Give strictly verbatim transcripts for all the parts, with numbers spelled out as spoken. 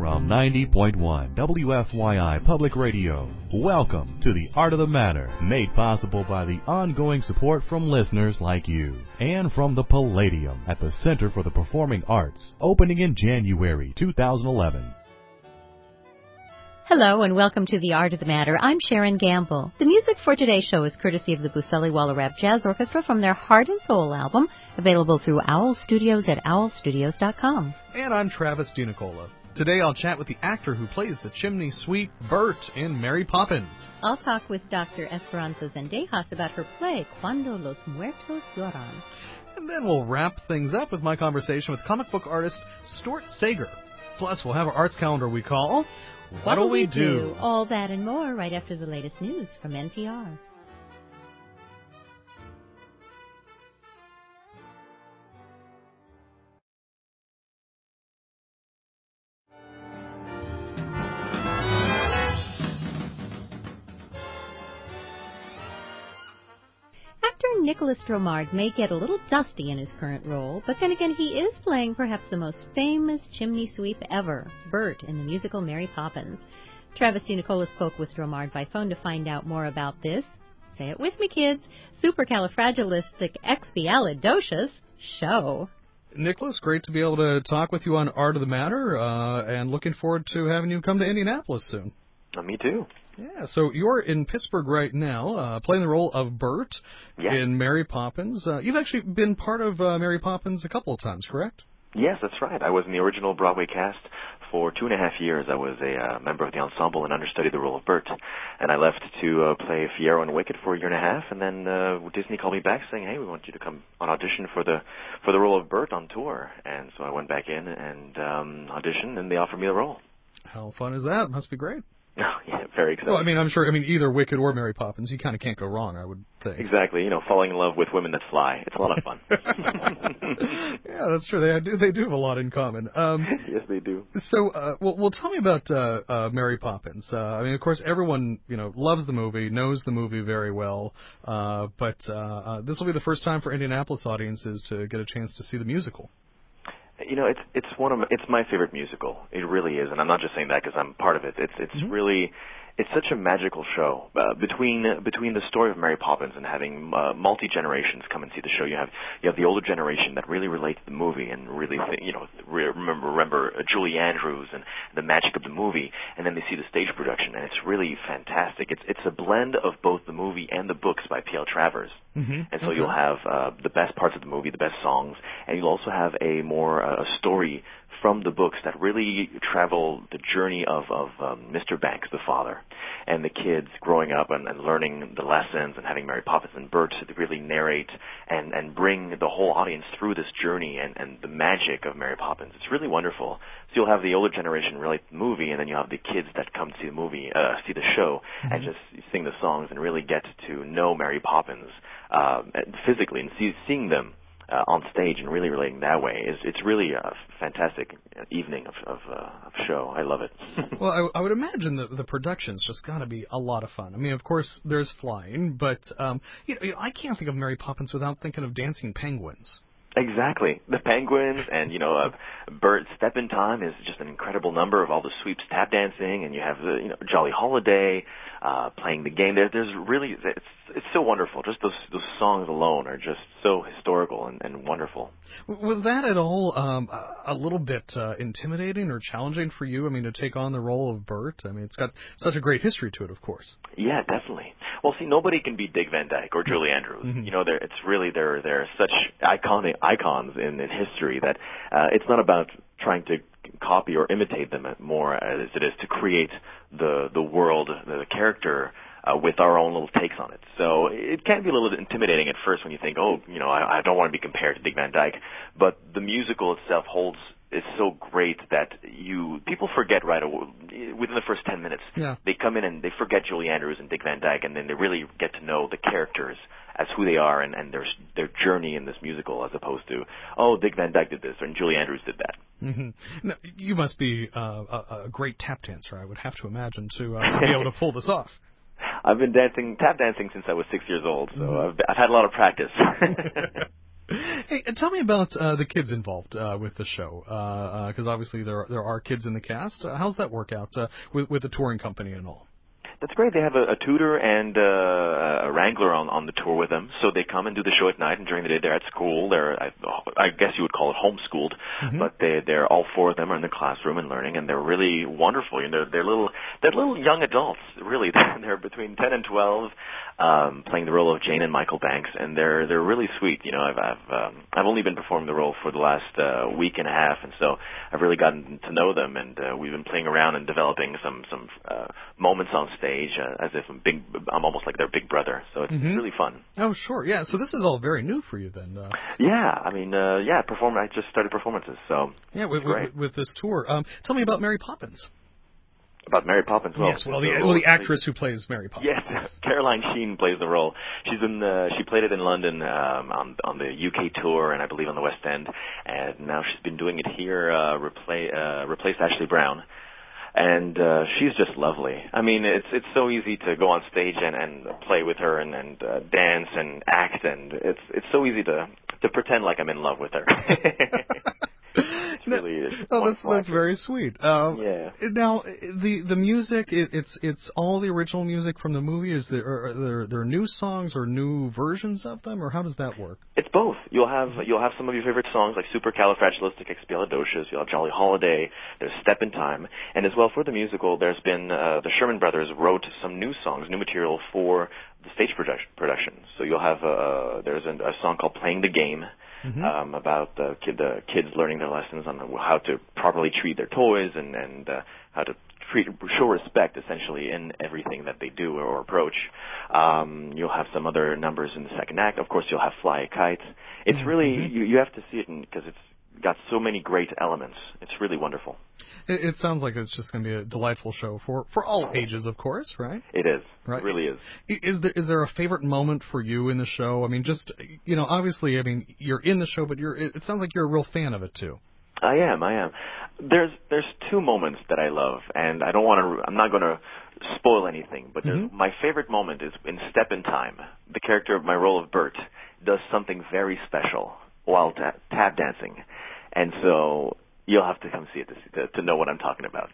from ninety point one W F Y I Public Radio. Welcome to The Art of the Matter, made possible by the ongoing support from listeners like you, and from the Palladium at the Center for the Performing Arts, opening in January two thousand eleven. Hello and welcome to The Art of the Matter. I'm Sharon Gamble. The music for today's show is courtesy of the Buscelli Wallerap Jazz Orchestra from their Heart and Soul album, available through Owl Studios at owl studios dot com. And I'm Travis DiNicola. Today I'll chat with the actor who plays the chimney sweep, Bert, in Mary Poppins. I'll talk with Doctor Esperanza Zendejas about her play, Cuando los Muertos Lloran. And then we'll wrap things up with my conversation with comic book artist Stuart Sager. Plus, we'll have our arts calendar we call... What'll we do? All that and more right after the latest news from N P R. Actor Nicholas Dromard may get a little dusty in his current role, but then again he is playing perhaps the most famous chimney sweep ever, Bert, in the musical Mary Poppins. Travis DiNicola spoke with Dromard by phone to find out more about this, say it with me kids, supercalifragilisticexpialidocious show. Nicholas, great to be able to talk with you on Art of the Matter, uh, and looking forward to having you come to Indianapolis soon. Uh, me too. Yeah, so you're in Pittsburgh right now, uh, playing the role of Bert yeah. in Mary Poppins. Uh, you've actually been part of uh, Mary Poppins a couple of times, correct? Yes, that's right. I was in the original Broadway cast for two and a half years. I was a uh, member of the ensemble and understudied the role of Bert. And I left to uh, play Fiyero and Wicked for a year and a half, and then uh, Disney called me back saying, hey, we want you to come on audition for the for the role of Bert on tour. And so I went back in and um, auditioned, and they offered me the role. How fun is that? Must be great. Oh, yeah, very exciting. Well, I mean, I'm sure, I mean, either Wicked or Mary Poppins, you kind of can't go wrong, I would think. Exactly. You know, falling in love with women that fly. It's a lot of fun. Yeah, that's true. They do, they do have a lot in common. Um, yes, they do. So, uh, well, well, tell me about uh, uh, Mary Poppins. Uh, I mean, of course, everyone, you know, loves the movie, knows the movie very well, uh, but uh, uh, this will be the first time for Indianapolis audiences to get a chance to see the musical. You know, it's it's one of my, it's my favorite musical. It really is, and I'm not just saying that because I'm part of it. It's it's mm-hmm. really it's such a magical show. Uh, between between the story of Mary Poppins and having uh, multi generations come and see the show, you have you have the older generation that really relate to the movie and really th- you know remember remember uh, Julie Andrews and the magic of the movie, and then they see the stage production, and it's really fantastic. It's it's a blend of both the movie and the books by P L Travers. Mm-hmm. And so okay. you'll have uh, the best parts of the movie, the best songs, and you'll also have a more uh, story from the books that really travel the journey of, of um, Mister Banks, the father, and the kids growing up and, and learning the lessons and having Mary Poppins and Bert to really narrate and, and bring the whole audience through this journey and, and the magic of Mary Poppins. It's really wonderful. So you'll have the older generation relate to the movie, and then you'll have the kids that come to see the movie, uh, see the show, mm-hmm. and just sing the songs and really get to know Mary Poppins uh, physically and see, seeing them Uh, on stage and really relating that way. Is it's really a fantastic evening of, of, uh, of show. I love it. Well, I, I would imagine that the production's just got to be a lot of fun. I mean, of course, there's flying, but um, you know, I can't think of Mary Poppins without thinking of dancing penguins. Exactly. The penguins and, you know, uh, Bert's Step in Time is just an incredible number of all the sweeps tap dancing, and you have the, you know, Jolly Holiday, uh, playing the game. There, there's really, it's, it's so wonderful. Just those, those songs alone are just so historical and, and wonderful. Was that at all, um, a little bit, uh, intimidating or challenging for you? I mean, to take on the role of Bert? I mean, it's got such a great history to it, of course. Yeah, definitely. Well, see, nobody can beat Dick Van Dyke or Julie Andrews. Mm-hmm. You know, they're, it's really, they're, they're such iconic icons in, in history that uh, it's not about trying to copy or imitate them more as it is to create the the world, the character, uh, with our own little takes on it. So it can be a little intimidating at first when you think, oh, you know, I, I don't want to be compared to Dick Van Dyke. But the musical itself holds is so great that you people forget right away within the first ten minutes. Yeah. They come in and they forget Julie Andrews and Dick Van Dyke, and then they really get to know the characters as who they are and, and their their journey in this musical, as opposed to, oh, Dick Van Dyke did this and Julie Andrews did that. Mm-hmm. Now, you must be uh, a, a great tap dancer, I would have to imagine, to uh, be able to pull this off. I've been dancing tap dancing since I was six years old, so mm-hmm. I've, I've had a lot of practice. Hey, tell me about uh, the kids involved uh, with the show, because uh, uh, obviously there are, there are kids in the cast. Uh, how's that work out uh, with with the touring company and all? That's great. They have a, a tutor and uh, a wrangler on, on the tour with them. So they come and do the show at night, and during the day they're at school. They're, I, I guess you would call it homeschooled, mm-hmm. but they, they're all four of them are in the classroom and learning, and they're really wonderful. You know, they're little, they're little young adults, really. They're between ten and twelve, um, playing the role of Jane and Michael Banks, and they're they're really sweet. You know, I've I've um, I've only been performing the role for the last uh, week and a half, and so I've really gotten to know them, and uh, we've been playing around and developing some some uh, moments on stage uh, as if I'm big. I'm almost like their big brother, so it's mm-hmm. really fun. Oh, sure, yeah. So this is all very new for you, then. Uh... Yeah, I mean, uh, yeah, perform. I just started performances, so yeah, with, with, with this tour. Um, tell me about Mary Poppins. About Mary Poppins, well, yes, well, the, the well, the actress who plays Mary Poppins. Yes, Caroline Sheen plays the role. She's in the, she played it in London um, on on the U K tour, and I believe on the West End, and now she's been doing it here. Uh, replace uh, replaced Ashley Brown. And uh, she's just lovely. I mean, it's it's so easy to go on stage and, and play with her and, and uh, dance and act, and it's it's so easy to to pretend like I'm in love with her. It's really oh, that's that's very sweet. Um, yeah. Now, the the music, it, it's it's all the original music from the movie. Is there are there, there are new songs or new versions of them, or how does that work? It's both. You'll have you'll have some of your favorite songs like Supercalifragilisticexpialidocious. You'll have Jolly Holiday. There's Step in Time, and as well for the musical, there's been uh, the Sherman Brothers wrote some new songs, new material for the stage production. production. So you'll have uh, there's a, a song called Playing the Game. Mm-hmm. Um, about the, kid, the kids learning their lessons on how to properly treat their toys and, and uh, how to treat, show respect, essentially, in everything that they do or, or approach. Um, you'll have some other numbers in the second act. Of course, you'll have Fly a Kite. It's mm-hmm. really, you, you have to see it because it's got so many great elements. It's really wonderful. It, it sounds like it's just going to be a delightful show for, for all ages, of course, right? It is. Right. It really is. Is there is there a favorite moment for you in the show? I mean, just, you know, obviously, I mean, you're in the show, but you're. It sounds like you're a real fan of it, too. I am, I am. There's there's two moments that I love, and I don't want to. I'm not going to spoil anything, but mm-hmm. my favorite moment is in Step in Time. The character of my role of Bert does something very special while ta- tap dancing, and so you'll have to come see it to, to, to know what I'm talking about.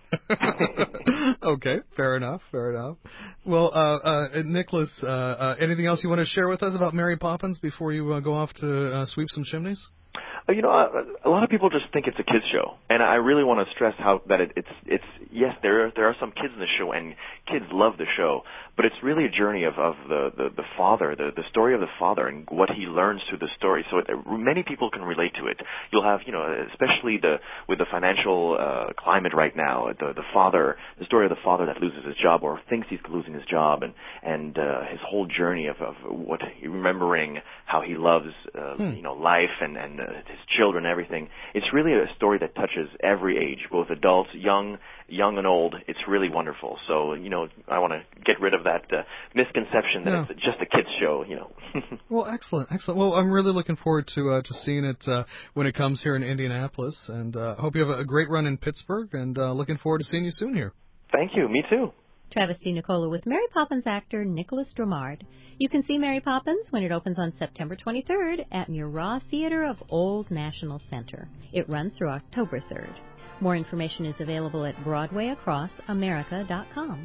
Okay, fair enough, fair enough. Well, uh, uh, Nicholas, uh, uh, anything else you want to share with us about Mary Poppins before you uh, go off to uh, sweep some chimneys? You know, a, a lot of people just think it's a kids show, and I really want to stress how that it, it's it's yes, there are, there are some kids in the show, and kids love the show, but it's really a journey of of the the, the father, the the story of the father, and what he learns through the story. So it, many people can relate to it. You'll have, you know, especially the with the financial uh, climate right now, the the father, the story of the father that loses his job or thinks he's losing his job, and and uh, his whole journey of of what remembering how he loves uh, hmm. you know life and and uh, his children, everything. It's really a story that touches every age, both adults, young, young and old. It's really wonderful. So, you know, I want to get rid of that uh, misconception that yeah. it's just a kids show, you know. Well, excellent, excellent. Well, I'm really looking forward to uh, to seeing it uh, when it comes here in Indianapolis, and I uh, hope you have a great run in Pittsburgh, and uh, looking forward to seeing you soon here. Thank you. Me too. Travis DiNicola with Mary Poppins actor Nicholas Dromard. You can see Mary Poppins when it opens on September twenty-third at Murat Theater of Old National Center. It runs through October third. More information is available at Broadway Across America dot com.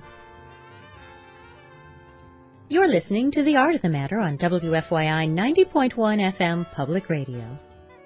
You're listening to The Art of the Matter on W F Y I ninety point one F M Public Radio.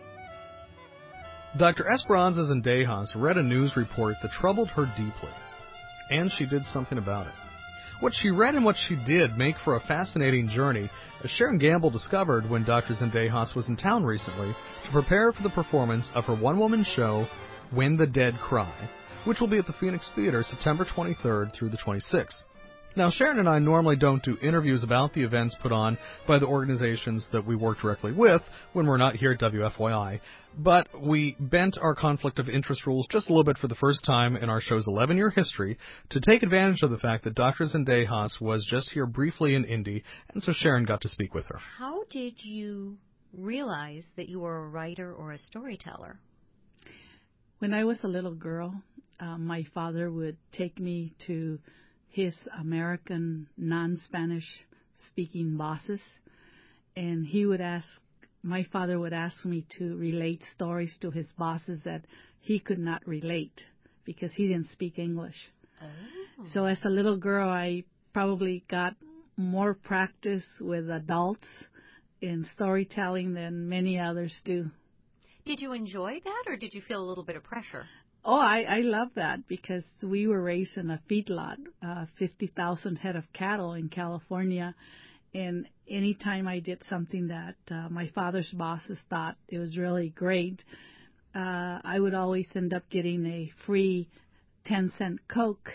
Doctor Esperanza Zendejas read a news report that troubled her deeply, and she did something about it. What she read and what she did make for a fascinating journey, as Sharon Gamble discovered when Doctor Zendejas was in town recently to prepare for the performance of her one-woman show, When the Dead Cry, which will be at the Phoenix Theater September twenty-third through the twenty-sixth. Now, Sharon and I normally don't do interviews about the events put on by the organizations that we work directly with when we're not here at W F Y I, but we bent our conflict of interest rules just a little bit for the first time in our show's eleven-year history to take advantage of the fact that Doctor Zendejas was just here briefly in Indy, and so Sharon got to speak with her. How did you realize that you were a writer or a storyteller? When I was a little girl, uh, my father would take me to his American non-Spanish speaking bosses, and he would ask my father would ask me to relate stories to his bosses that he could not relate because he didn't speak English. Oh. So as a little girl, I probably got more practice with adults in storytelling than many others do. Did you enjoy that, or did you feel a little bit of pressure? Oh, I, I love that because we were raised in a feedlot, uh, fifty thousand head of cattle in California. And any time I did something that uh, my father's bosses thought it was really great, uh, I would always end up getting a free ten cent Coke.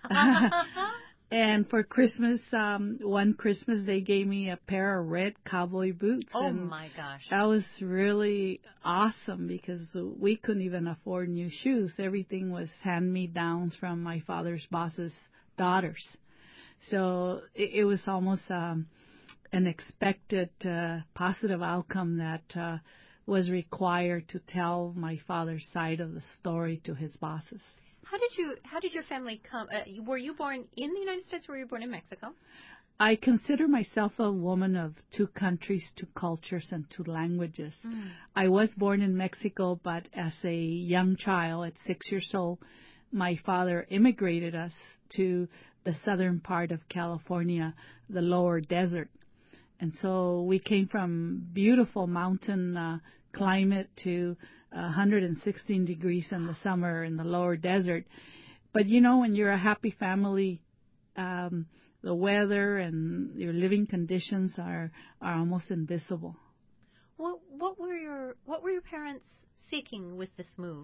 And for Christmas, um, one Christmas, they gave me a pair of red cowboy boots. Oh, and my gosh. That was really awesome because we couldn't even afford new shoes. Everything was hand-me-downs from my father's boss's daughters. So it, it was almost um, an expected uh, positive outcome that uh, was required to tell my father's side of the story to his bosses. How did you? How did your family come? Uh, were you born in the United States, or were you born in Mexico? I consider myself a woman of two countries, two cultures, and two languages. Mm. I was born in Mexico, but as a young child, at six years old, my father immigrated us to the southern part of California, the lower desert. And so we came from beautiful mountain uh, climate to uh, one hundred sixteen degrees in the summer in the lower desert. But, you know, when you're a happy family, um, the weather and your living conditions are, are almost invisible. What, what were your What were your parents seeking with this move?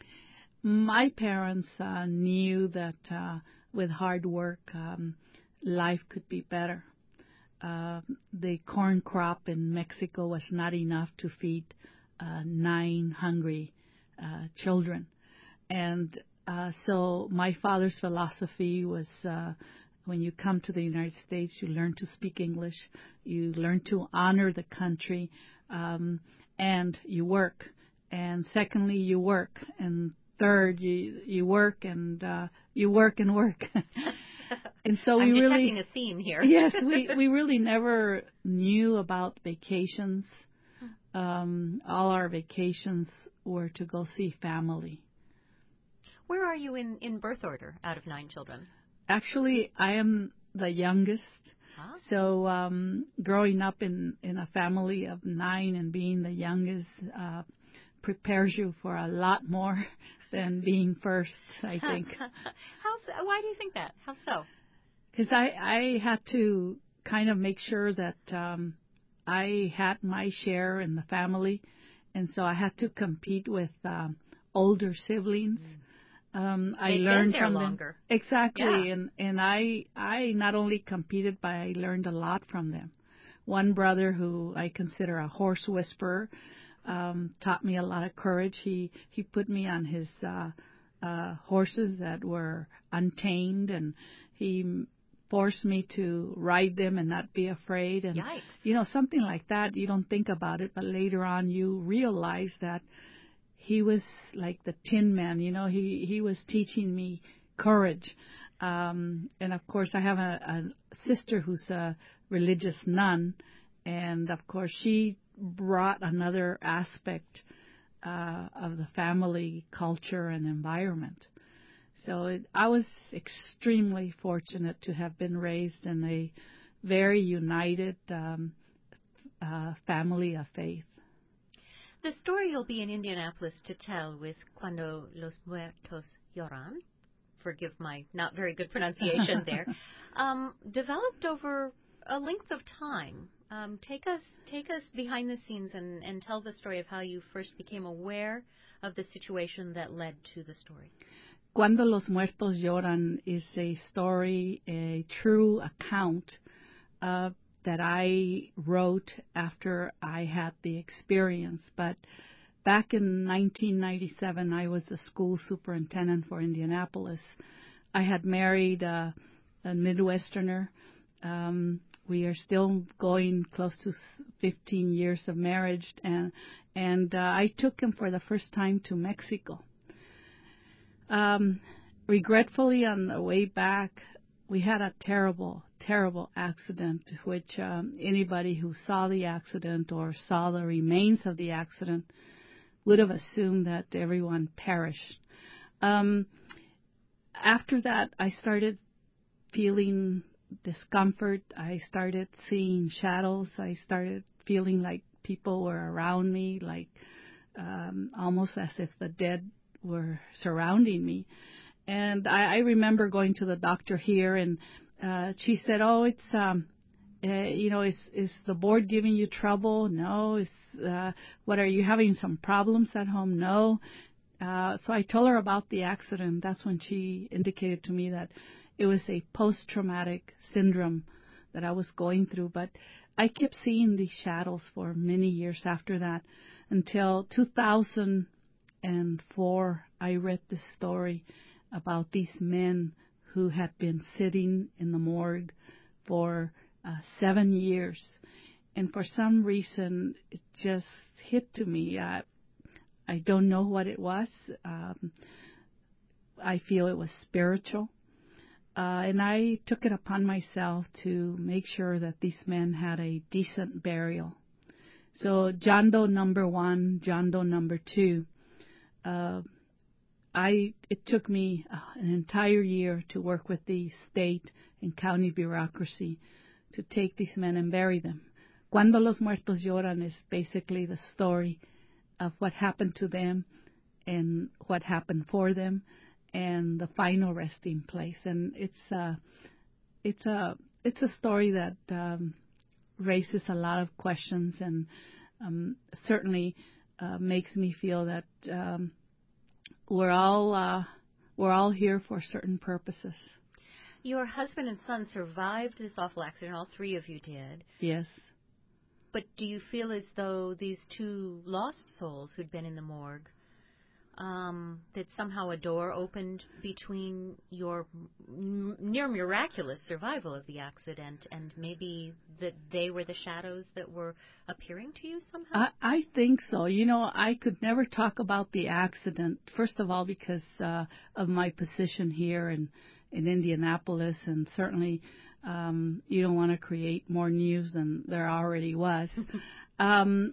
My parents uh, knew that uh, with hard work, um, life could be better. Uh, the corn crop in Mexico was not enough to feed uh, nine hungry uh, children. And uh, so my father's philosophy was uh, when you come to the United States, you learn to speak English, you learn to honor the country, um, and you work. And secondly, you work. And third, you you work and uh, you work and work. And so I'm we detecting really, a theme here. Yes, we, we really never knew about vacations. Um, all our vacations were to go see family. Where are you in, in birth order out of nine children? Actually, I am the youngest. Huh? So um, growing up in, in a family of nine and being the youngest uh, prepares you for a lot more than being first, I think. How so? Why do you think that? How so? Because I, I had to kind of make sure that um, I had my share in the family, and so I had to compete with um, older siblings. Mm. Um, I They've learned been there from longer. them exactly, Yeah. and and I I not only competed, but I learned a lot from them. One brother who I consider a horse whisperer um, taught me a lot of courage. He he put me on his uh, uh, horses that were untamed, and he forced me to ride them and not be afraid. And, Yikes. you know, something like that, you don't think about it, but later on you realize that he was like the Tin Man. You know, he, he was teaching me courage. Um, and, of course, I have a, a sister who's a religious nun, and, of course, she brought another aspect uh, of the family culture and environment. So it, I was extremely fortunate to have been raised in a very united um, uh, family of faith. The story you'll be in Indianapolis to tell with Cuando los Muertos Lloran, forgive my not very good pronunciation there, um, developed over a length of time. Um, take us take us behind the scenes and, and tell the story of how you first became aware of the situation that led to the story. Cuando los Muertos Lloran is a story, a true account uh, that I wrote after I had the experience. But back in nineteen ninety-seven, I was the school superintendent for Indianapolis. I had married uh, a Midwesterner. Um, we are still going close to fifteen years of marriage, and and uh, I took him for the first time to Mexico. Um, regretfully, on the way back, we had a terrible, terrible accident, which um, anybody who saw the accident or saw the remains of the accident would have assumed that everyone perished. Um, after that, I started feeling discomfort. I started seeing shadows. I started feeling like people were around me, like um, almost as if the dead were surrounding me. And I, I remember going to the doctor here, and uh, she said, "Oh, it's um, uh, you know, is is the board giving you trouble? No. Is uh, what are you having some problems at home? No." Uh, so I told her about the accident. That's when she indicated to me that it was a post-traumatic syndrome that I was going through. But I kept seeing these shadows for many years after that, until two thousand four. I read this story about these men who had been sitting in the morgue for uh, seven years. And for some reason, it just hit to me. Uh, I don't know what it was. Um, I feel it was spiritual. Uh, and I took it upon myself to make sure that these men had a decent burial. So John Doe number one, John Doe number two, uh, I it took me uh, an entire year to work with the state and county bureaucracy to take these men and bury them. Cuando los muertos lloran is basically the story of what happened to them and what happened for them and the final resting place. And it's uh, it's a it's a story that um, raises a lot of questions and um, certainly uh, makes me feel that um, we're all uh, we're all here for certain purposes. Your husband and son survived this awful accident. All three of you did. Yes. But do you feel as though these two lost souls who'd been in the morgue, um, that somehow a door opened between your m- near miraculous survival of the accident and maybe that they were the shadows that were appearing to you somehow? I, I think so. You know, I could never talk about the accident, first of all, because uh, of my position here in, in Indianapolis, and certainly um, you don't want to create more news than there already was. um,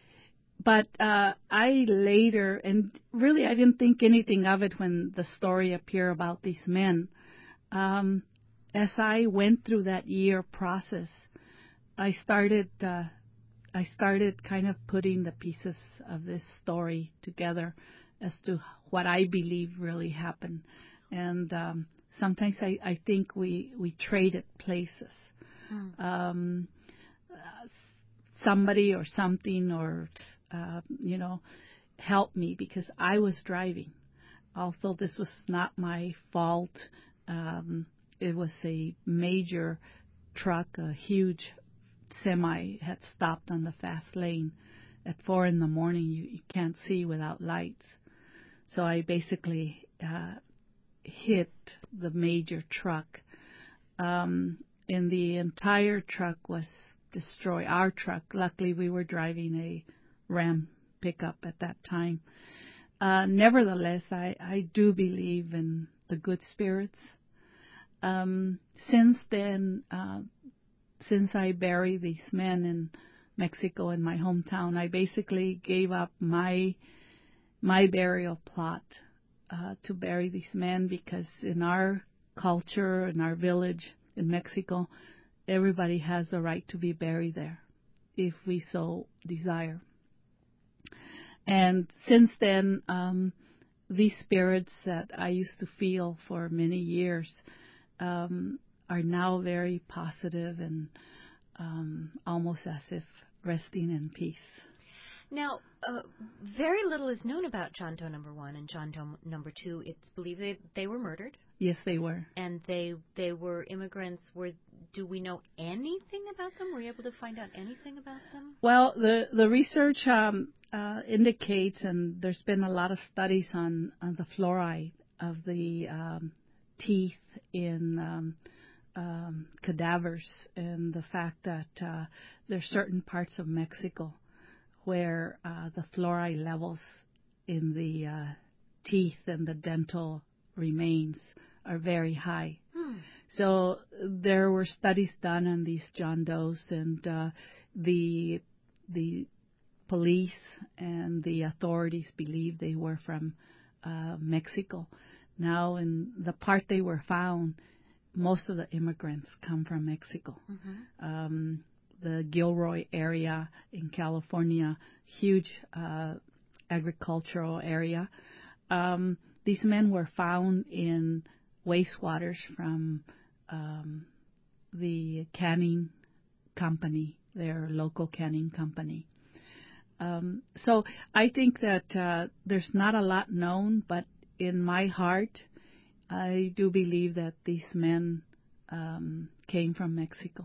But uh, I later, and really I didn't think anything of it when the story appeared about these men. Um, as I went through that year process, I started, uh, I started kind of putting the pieces of this story together as to what I believe really happened. And um, sometimes I, I think we, we traded places. Hmm. Um, uh, somebody or something or Uh, you know, help me because I was driving. Although this was not my fault, um, it was a major truck, a huge semi had stopped on the fast lane at four in the morning. You, you can't see without lights. So I basically uh, hit the major truck. Um, and the entire truck was destroyed. Our truck, luckily we were driving a Ram pickup at that time. Uh, nevertheless, I, I do believe in the good spirits. Um, since then, uh, since I buried these men in Mexico in my hometown, I basically gave up my my burial plot uh, to bury these men because in our culture, in our village in Mexico, everybody has the right to be buried there if we so desire. And since then, um, these spirits that I used to feel for many years um, are now very positive and um, almost as if resting in peace. Now, uh, very little is known about John Doe number one and John Doe number two. It's believed they, they were murdered. Yes, they were. And they they were immigrants. Were do we know anything about them? Were you able to find out anything about them? Well, the the research um, uh, indicates, and there's been a lot of studies on, on the fluoride of the um, teeth in um, um, cadavers, and the fact that uh, there's certain parts of Mexico where uh, the fluoride levels in the uh, teeth and the dental remains are very high. Hmm. So there were studies done on these John Does, and uh, the the police and the authorities believed they were from uh, Mexico. Now, in the part they were found, most of the immigrants come from Mexico. Mm-hmm. Um, the Gilroy area in California, huge uh, agricultural area. Um, these men were found in wastewaters from um, the canning company, their local canning company. Um, so I think that uh, there's not a lot known, but in my heart, I do believe that these men um, came from Mexico.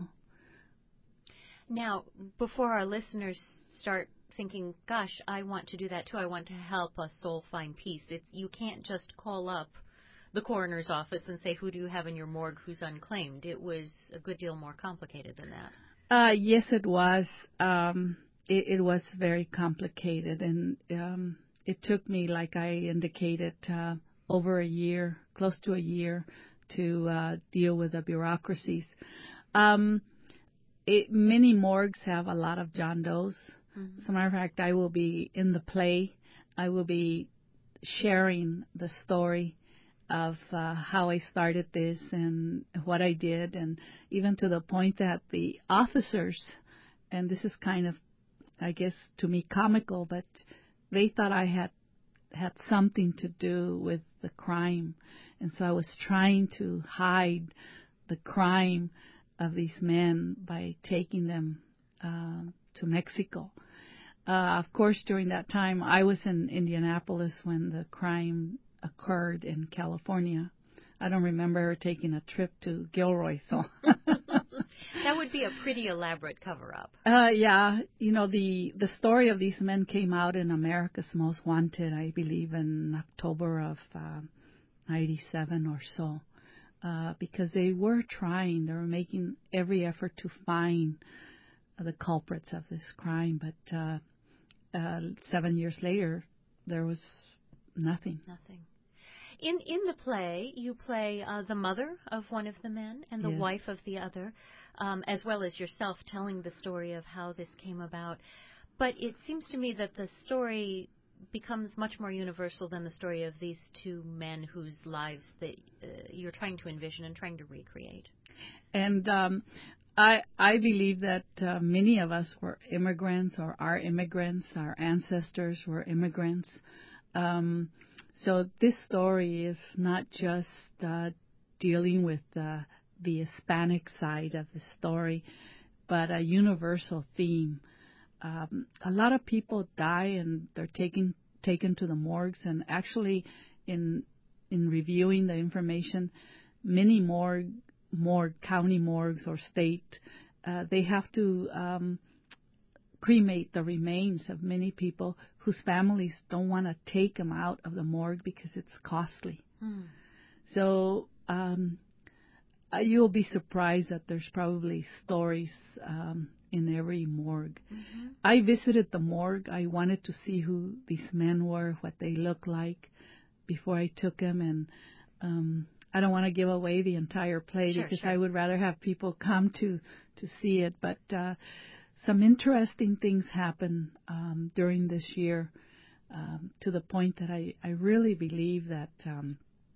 Now, before our listeners start thinking, gosh, I want to do that too, I want to help a soul find peace, it's, you can't just call up the coroner's office and say, who do you have in your morgue who's unclaimed? It was a good deal more complicated than that. Uh, yes, it was. Um, it, it was very complicated, and um, it took me, like I indicated, uh, over a year, close to a year, to uh, deal with the bureaucracies. Um, it, many morgues have a lot of John Does. Mm-hmm. As a matter of fact, I will be in the play. I will be sharing the story of uh, how I started this and what I did, and even to the point that the officers, and this is kind of, I guess, to me comical, but they thought I had had something to do with the crime. And so I was trying to hide the crime of these men by taking them uh, to Mexico. Uh, of course, during that time, I was in Indianapolis when the crime occurred in California. I don't remember taking a trip to Gilroy, so... That would be a pretty elaborate cover-up. Uh, yeah, you know, the, the story of these men came out in America's Most Wanted, I believe, in October of uh, ninety-seven or so, uh, because they were trying, they were making every effort to find the culprits of this crime, but uh, uh, seven years later, there was nothing. Nothing. In in the play, you play uh, the mother of one of the men and the Yes. wife of the other, um, as well as yourself telling the story of how this came about. But it seems to me that the story becomes much more universal than the story of these two men whose lives that uh, you're trying to envision and trying to recreate. And um, I I believe that uh, many of us were immigrants or are immigrants. Our ancestors were immigrants. Um, so this story is not just uh, dealing with uh, the Hispanic side of the story, but a universal theme. Um, a lot of people die and they're taken taken to the morgues, and actually, in in reviewing the information, many morgue morgue county morgues or state uh, they have to um, cremate the remains of many people whose families don't want to take them out of the morgue because it's costly. Hmm. So um, uh, you'll be surprised that there's probably stories um, in every morgue. Mm-hmm. I visited the morgue. I wanted to see who these men were, what they looked like before I took them, and um, I don't want to give away the entire play Sure, because sure. I would rather have people come to to see it. But uh, some interesting things happened um, during this year, um, to the point that I, I really believe that um,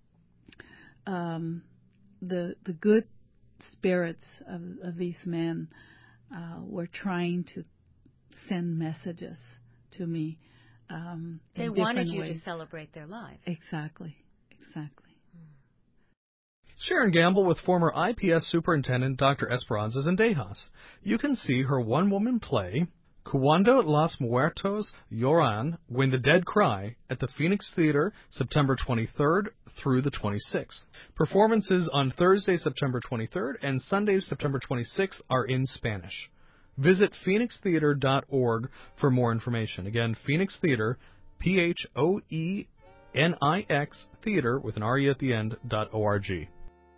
um, the the good spirits of, of these men uh, were trying to send messages to me. Um, They in wanted different you ways. to celebrate their lives. Exactly, exactly. Sharon Gamble with former I P S Superintendent Doctor Esperanza Zendejas. You can see her one-woman play, Cuando los Muertos Lloran, When the Dead Cry, at the Phoenix Theater, September twenty-third through the twenty-sixth. Performances on Thursday, September twenty-third, and Sunday, September twenty-sixth, are in Spanish. Visit phoenix theater dot org for more information. Again, Phoenix Theater, P H O E N I X, theater with an R E at the end, dot O R G.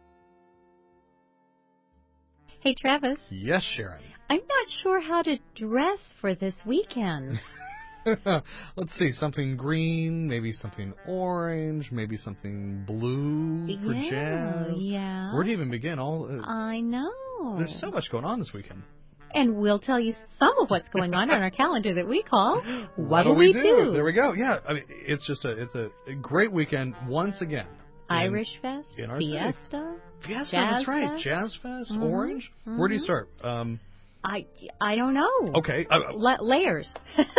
Hey, Travis. Yes, Sharon. I'm not sure how to dress for this weekend. Let's see, something green, maybe something orange, maybe something blue for yeah, jazz. Yeah. Where do you even begin? All uh, I know. There's so much going on this weekend. And we'll tell you some of what's going on on our calendar that we call What'll What'll We do? Do? There we go. Yeah, I mean, it's just a it's a great weekend once again. Irish Fest, in our Fiesta, city. Fiesta, Jazz that's right. Fest. Jazz Fest, Mm-hmm. Orange. Mm-hmm. Where do you start? Um, I, I don't know. okay. Uh, La- layers.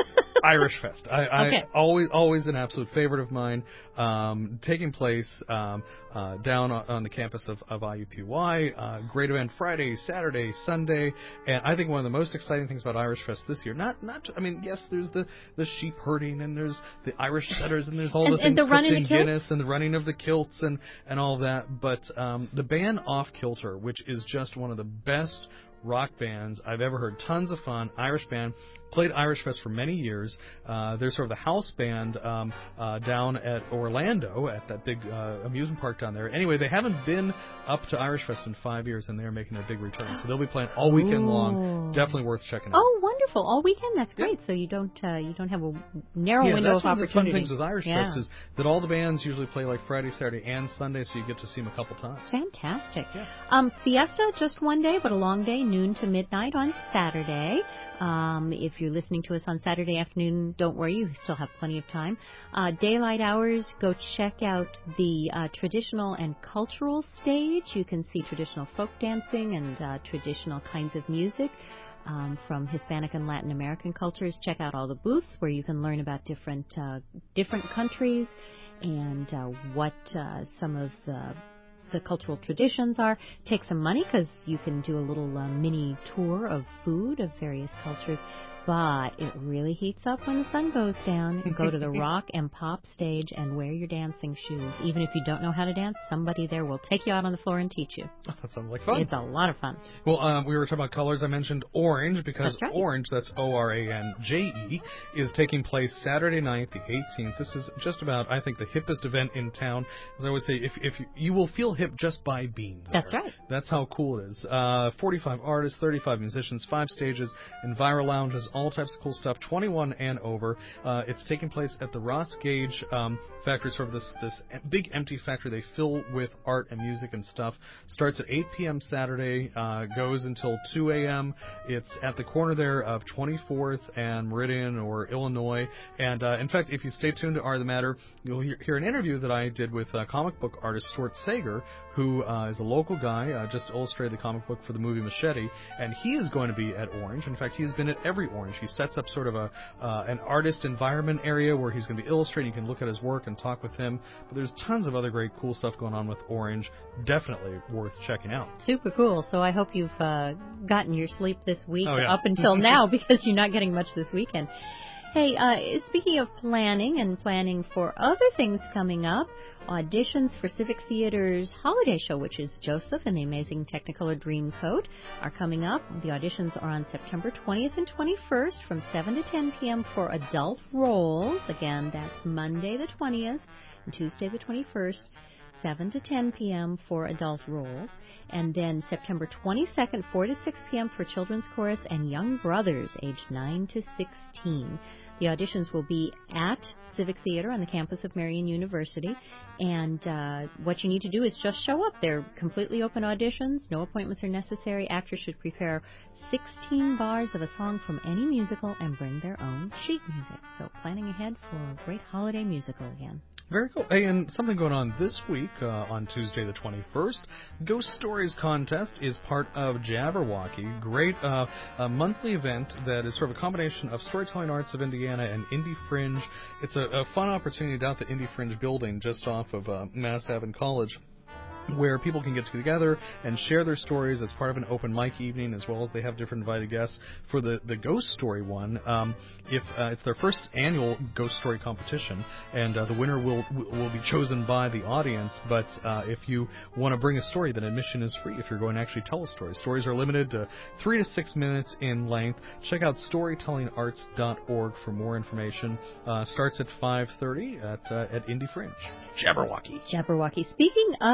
Irish Fest. I, I Okay. always always an absolute favorite of mine. Um, taking place um, uh, down on, on the campus of, of I U P Y. Uh, great event Friday, Saturday, Sunday, and I think one of the most exciting things about Irish Fest this year. Not not. I mean, yes, there's the, the sheep herding and there's the Irish setters and there's all And- the and things the running cooked in the kilts? Guinness and the running of the kilts and and all that. But um, the band Off Kilter, which is just one of the best rock bands I've ever heard. Tons of fun. Irish band. Played Irish Fest for many years. Uh, they're sort of the house band um, uh, down at Orlando at that big uh, amusement park down there. Anyway, they haven't been up to Irish Fest in five years, and they're making their big return. So they'll be playing all weekend Ooh. long. Definitely worth checking out. Oh, wonderful! All weekend. That's Yeah. great. So you don't uh, you don't have a narrow yeah, window that's of one of the fun opportunity. things with Irish yeah. Fest is that all the bands usually play like Friday, Saturday, and Sunday, so you get to see them a couple times. Fantastic. Yeah. Um, Fiesta, just one day, but a long day, noon to midnight on Saturday. Um, if you're listening to us on Saturday afternoon, don't worry, you still have plenty of time. Uh, daylight hours, go check out the uh, traditional and cultural stage. You can see traditional folk dancing and uh, traditional kinds of music. Um, from Hispanic and Latin American cultures. Check out all the booths where you can learn about different uh, different countries and uh, what uh, some of the the cultural traditions are. Take some money because you can do a little uh, mini tour of food of various cultures. But it really heats up when the sun goes down. Go to the rock and pop stage and wear your dancing shoes. Even if you don't know how to dance, somebody there will take you out on the floor and teach you. Oh, that sounds like fun. It's a lot of fun. Well, um, we were talking about colors. I mentioned orange because That's right. Orange, that's O R A N J E, is taking place Saturday night, the eighteenth. This is just about, I think, the hippest event in town. As I always say, if, if you, you will feel hip just by being there. That's right. That's how cool it is. Uh, forty-five artists, thirty-five musicians, five stages, Enviro lounges, all types of cool stuff, twenty-one and over. Uh, it's taking place at the Ross Gage um, factory, sort of this, this big empty factory they fill with art and music and stuff. Starts at eight p.m. Saturday, uh, goes until two a.m. It's at the corner there of twenty-fourth and Meridian or Illinois. And uh, in fact, if you stay tuned to Art of the Matter, you'll hear, hear an interview that I did with uh, comic book artist Stuart Sager, who uh, is a local guy, uh, just illustrated the comic book for the movie Machete, and he is going to be at Orange. In fact, he's been at every Orange. He sets up sort of a uh, an artist environment area where he's going to be illustrating. You can look at his work and talk with him. But there's tons of other great cool stuff going on with Orange. Definitely worth checking out. Super cool. So I hope you've uh, gotten your sleep this week Oh, yeah. up until now because you're not getting much this weekend. Hey, uh, speaking of planning and planning for other things coming up, auditions for Civic Theater's holiday show, which is Joseph and the Amazing Technicolor Dreamcoat, are coming up. The auditions are on September twentieth and twenty-first from seven to ten p.m. for adult roles. Again, that's Monday the twentieth and Tuesday the twenty-first. seven to ten p.m. for adult roles, and then September twenty-second, four to six p.m. for children's chorus and young brothers aged nine to sixteen. The auditions will be at Civic Theater on the campus of Marian University, and uh, what you need to do is just show up. They're completely open auditions. No appointments are necessary. Actors should prepare sixteen bars of a song from any musical and bring their own sheet music. So planning ahead for a great holiday musical again. Very cool. Hey, and something going on this week uh, on Tuesday the twenty-first. Ghost Stories Contest is part of Jabberwocky. Great uh, a monthly event that is sort of a combination of Storytelling Arts of Indiana and Indie Fringe. It's a, a fun opportunity down at the Indie Fringe building just off of uh, Mass Ave in College, where people can get together and share their stories as part of an open mic evening, as well as they have different invited guests for the, the ghost story one. Um, if uh, it's their first annual ghost story competition, and uh, the winner will will be chosen by the audience. But uh, if you want to bring a story, then admission is free if you're going to actually tell a story. Stories are limited to three to six minutes in length. Check out storytelling arts dot org for more information. Uh, starts at five thirty at uh, at Indie Fringe. Jabberwocky. Jabberwocky. Speaking of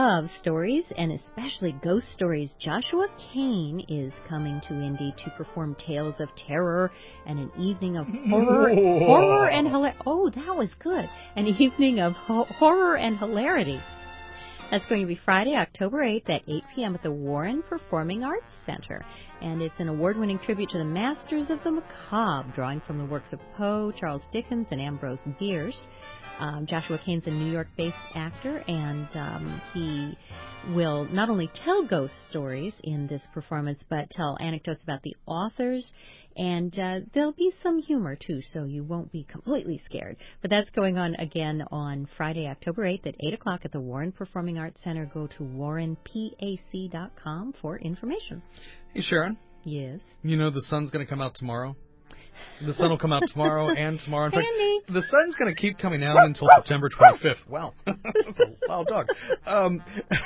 stories, and especially ghost stories. Joshua Cain is coming to Indy to perform Tales of Terror and an evening of horror, horror and hilarity. Oh, that was good. An evening of ho- horror and hilarity. That's going to be Friday, October eighth at eight p.m. at the Warren Performing Arts Center. And it's an award-winning tribute to the masters of the macabre, drawing from the works of Poe, Charles Dickens, and Ambrose Bierce. Um, Joshua Cain's a New York-based actor, and um, he will not only tell ghost stories in this performance, but tell anecdotes about the authors, and uh, there'll be some humor, too, so you won't be completely scared. But that's going on again on Friday, October eighth at eight o'clock at the Warren Performing Arts Center. Go to warren pac dot com for information. Hey, Sharon. Yes? You know the sun's going to come out tomorrow? The sun will come out tomorrow and tomorrow. In fact, Andy. the sun's going to keep coming out until September twenty-fifth. Wow. That's a loud dog. Um,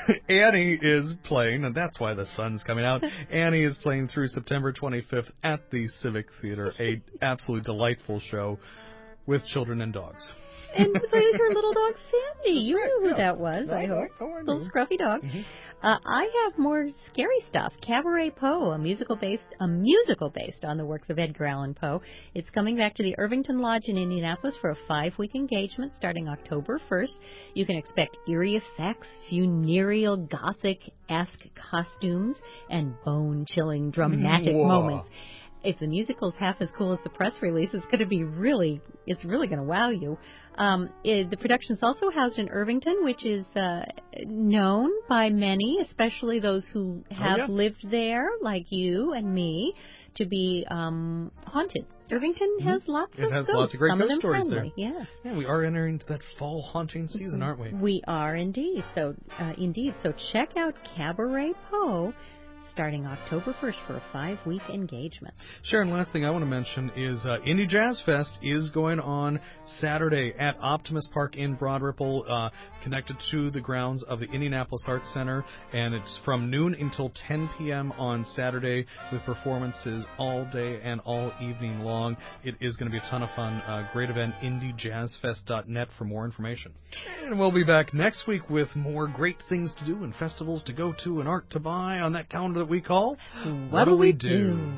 Annie is playing, and that's why the sun's coming out. Annie is playing through September twenty-fifth at the Civic Theater, a absolutely delightful show with children and dogs. And with her little dog, Sandy. You right, knew who yeah. that was, No, I no, hope. oh, I Little knew. scruffy dog. Mm-hmm. Uh, I have more scary stuff. Cabaret Poe, a musical based a musical based on the works of Edgar Allan Poe. It's coming back to the Irvington Lodge in Indianapolis for a five-week engagement starting October first. You can expect eerie effects, funereal Gothic-esque costumes, and bone-chilling dramatic Whoa. moments. If the musical's half as cool as the press release, it's going to be really, it's really going to wow you. Um, it, the production's also housed in Irvington, which is uh, known by many, especially those who have oh, yeah. lived there, like you and me, to be um, haunted. Irvington Mm-hmm. has lots it of has ghosts. lots of great Some ghost of them stories friendly. there. Yes. Yeah, we are entering into that fall haunting season, aren't we? We are indeed. So, uh, indeed. So check out Cabaret Poe, starting October first for a five-week engagement. Sharon, last thing I want to mention is uh, Indie Jazz Fest is going on Saturday at Optimus Park in Broad Ripple, uh, connected to the grounds of the Indianapolis Arts Center, and it's from noon until ten p.m. on Saturday with performances all day and all evening long. It is going to be a ton of fun. Uh, great event, indie jazz fest dot net for more information. And we'll be back next week with more great things to do and festivals to go to and art to buy on that calendar that we call What'll We Do?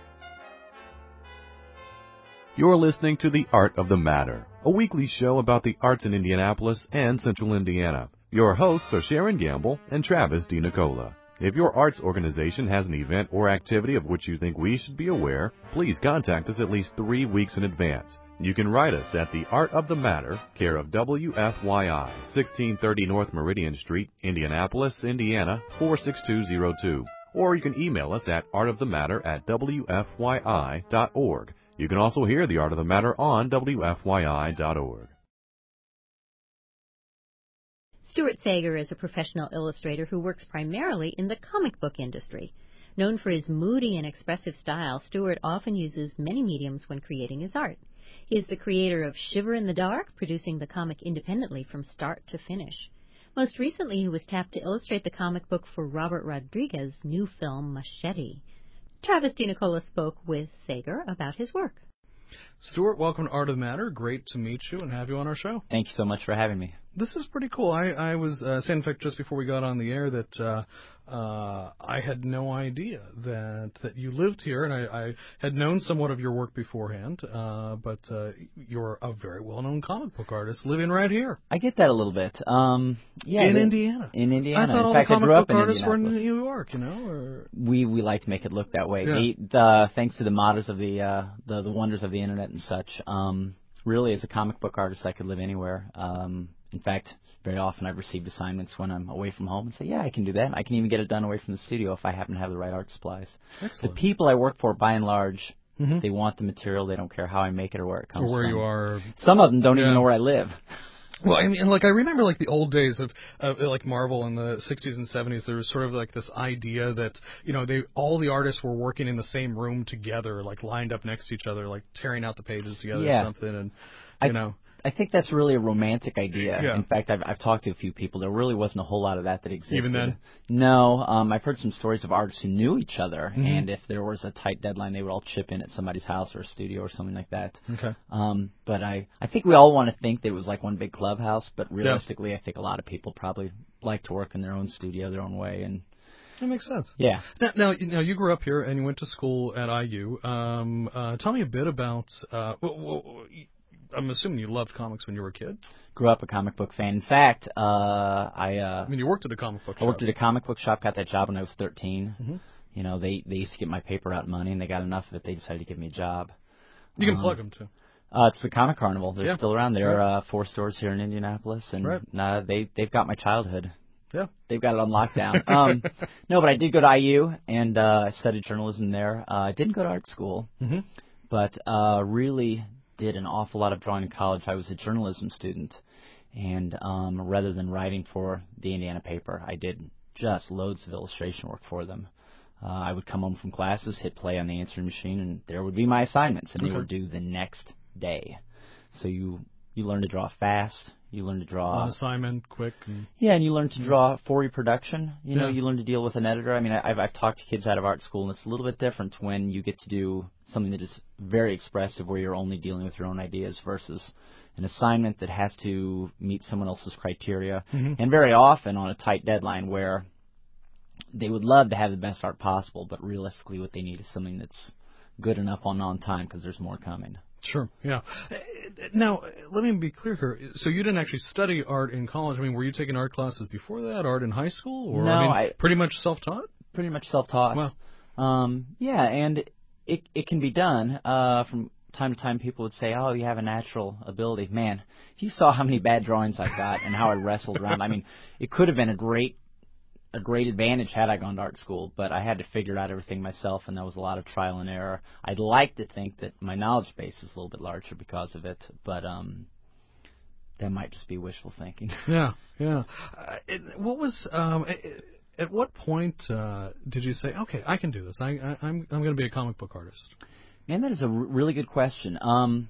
You're listening to The Art of the Matter, a weekly show about the arts in Indianapolis and Central Indiana. Your hosts are Sharon Gamble and Travis DiNicola. If your arts organization has an event or activity of which you think we should be aware, please contact us at least three weeks in advance. You can write us at The Art of the Matter, care of W F Y I, sixteen thirty North Meridian Street, Indianapolis, Indiana, four six two zero two. Or you can email us at artofthematter at w f y i dot org. You can also hear The Art of the Matter on w f y i dot org. Stuart Sager is a professional illustrator who works primarily in the comic book industry. Known for his moody and expressive style, Stuart often uses many mediums when creating his art. He is the creator of Shiver in the Dark, producing the comic independently from start to finish. Most recently, he was tapped to illustrate the comic book for Robert Rodriguez's new film, Machete. Travis DiNicola spoke with Sager about his work. Stuart, welcome to Art of the Matter. Great to meet you and have you on our show. Thank you so much for having me. This is pretty cool. I, I was uh, saying, in fact, just before we got on the air that uh, uh, I had no idea that that you lived here, and I, I had known somewhat of your work beforehand, uh, but uh, you're a very well-known comic book artist living right here. I get that a little bit. Um, yeah, in the, Indiana. In Indiana. I thought in all fact, the I comic grew up book in artists were in Indianapolis. New York, you know? Or... We we like to make it look that way. Yeah. The, the, thanks to the models of the, uh, the the wonders of the internet and such. Um, really, as a comic book artist, I could live anywhere. Um, in fact, very often I've received assignments when I'm away from home and say, yeah, I can do that. I can even get it done away from the studio if I happen to have the right art supplies. Excellent. The people I work for, by and large, mm-hmm. they want the material. They don't care how I make it or where it comes or where from. you are. Some of them don't yeah. even know where I live. Well, I mean, like I remember, like the old days of, of like Marvel in the sixties and seventies. There was sort of like this idea that you know they all the artists were working in the same room together, like lined up next to each other, like tearing out the pages together yeah. or something, and you I, know. I think that's really a romantic idea. Yeah. In fact, I've, I've talked to a few people. There really wasn't a whole lot of that that existed. Even then? No. Um, I've heard some stories of artists who knew each other, mm-hmm. and if there was a tight deadline, they would all chip in at somebody's house or a studio or something like that. Okay. Um, but I, I think we all want to think that it was like one big clubhouse, but realistically, yeah. I think a lot of people probably like to work in their own studio, their own way, and that makes sense. Yeah. Now, now, you know, you grew up here and you went to school at I U. Um, uh, tell me a bit about. Uh, well, well, I'm assuming you loved comics when you were a kid. Grew up a comic book fan. In fact, uh, I. Uh, I mean, you worked at a comic book shop. I worked at a comic book shop. Got that job when I was thirteen. Mm-hmm. You know, they they used to get my paper out money, and they got enough of it. They decided to give me a job. You can um, plug them too. Uh, it's the Comic Carnival. They're yeah. still around. There are right. uh, four stores here in Indianapolis, and right. uh, they they've got my childhood. Yeah, they've got it on lockdown. um, no, but I did go to I U and uh, I studied journalism there. Uh, I didn't go to art school, mm-hmm. but uh, really did an awful lot of drawing in college. I was a journalism student, and um, rather than writing for the Indiana paper, I did just loads of illustration work for them. Uh, I would come home from classes, hit play on the answering machine, and there would be my assignments, and okay. they were due the next day. So you you learn to draw fast. You learn to draw on assignment, quick. And yeah, and you learn to draw for reproduction. You know, yeah. you learn to deal with an editor. I mean, I, I've I've talked to kids out of art school, and it's a little bit different when you get to do something that is very expressive, where you're only dealing with your own ideas, versus an assignment that has to meet someone else's criteria, mm-hmm. and very often on a tight deadline where they would love to have the best art possible, but realistically what they need is something that's good enough on on time because there's more coming. Sure, yeah. Now, let me be clear here. So you didn't actually study art in college. I mean, were you taking art classes before that, art in high school? Or, no, I mean, I... pretty much self-taught? Pretty much self-taught. Wow. Um, yeah, and it it can be done. Uh, from time to time, people would say, oh, you have a natural ability. Man, if you saw how many bad drawings I've got and how I wrestled around, I mean, it could have been a great a great advantage had I gone to art school, but I had to figure out everything myself, and that was a lot of trial and error. I'd like to think that my knowledge base is a little bit larger because of it, but um, that might just be wishful thinking. Yeah, yeah. Uh, it, what was um, at what point uh, did you say, okay, I can do this. I, I, I'm I'm going to be a comic book artist? Man, that is a r- really good question. Um,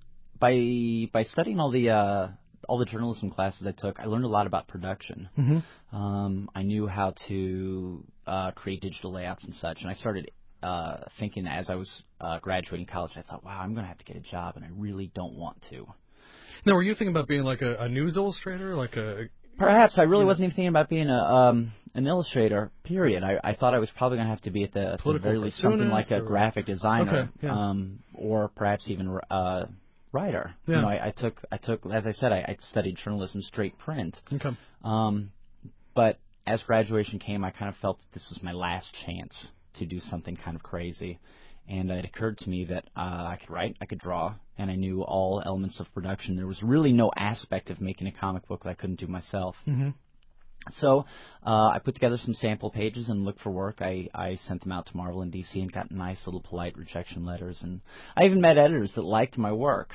by by studying all the uh, all the journalism classes I took, I learned a lot about production. Mm-hmm. Um, I knew how to uh, create digital layouts and such, and I started uh, thinking as I was uh, graduating college, I thought, wow, I'm going to have to get a job, and I really don't want to. Now, were you thinking about being like a, a news illustrator, like a? Perhaps. I really wasn't even thinking about being a um, an illustrator, period. I, I thought I was probably going to have to be at the, at the very least something like a or... graphic designer, okay, yeah. um, or perhaps even uh, writer. Yeah. You know, I, I took, I took, as I said, I, I studied journalism straight print. Okay. Um, but as graduation came, I kind of felt that this was my last chance to do something kind of crazy. And it occurred to me that uh, I could write, I could draw, and I knew all elements of production. There was really no aspect of making a comic book that I couldn't do myself. Mm-hmm. So uh, I put together some sample pages and looked for work. I, I sent them out to Marvel and D C and got nice little polite rejection letters. And I even met editors that liked my work.